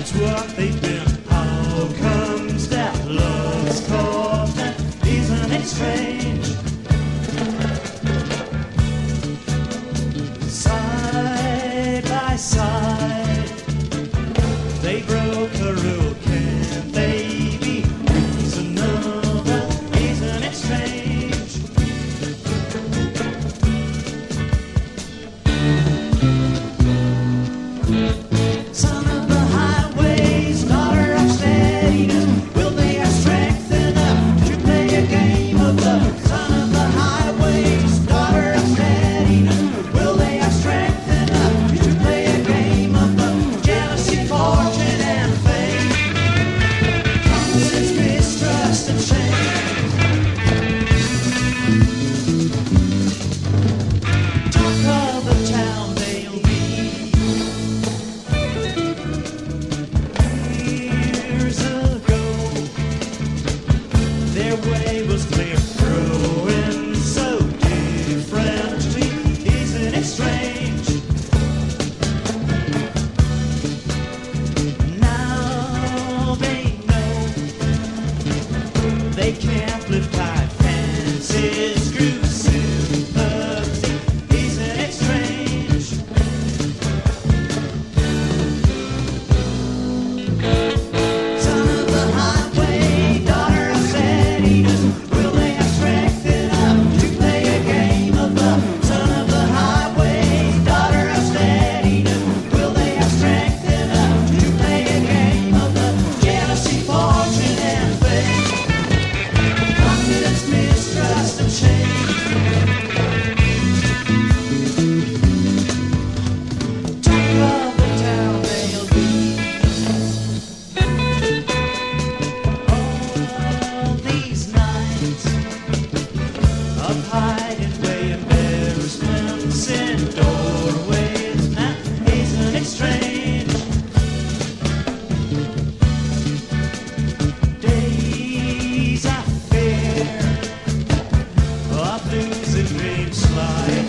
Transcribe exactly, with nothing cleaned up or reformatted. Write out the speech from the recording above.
that's what they've been. How comes that love's caught that? Isn't it strange? Side by side, they broke a rule, can't they be reasonable? Isn't it strange? Son of the highways, daughter of steadiness, will they have strength enough to play a game of love? Son of the highways, daughter of steadiness, will they have strength enough to play a game of love? Jealousy, fortune, and fate, confidence, mistrust, and shame. Talk of the town they'll be. Years ago, their way was clear, growing so differently. Isn't it strange? Now they know they can't live high fences, screw sympathy. Isn't it strange? Son of the highway, daughter of steadiness, will they have strength enough to play a game of love? Son of the highway, daughter of steadiness, will they have strength enough to play a game of love? Jealousy, fortune, and fate, confidence, mistrust, and shame. Talk of the town they'll be. All these nights of hiding away, embarrassments in doorways. Now, isn't it strange? Days I fear of losing dreams slide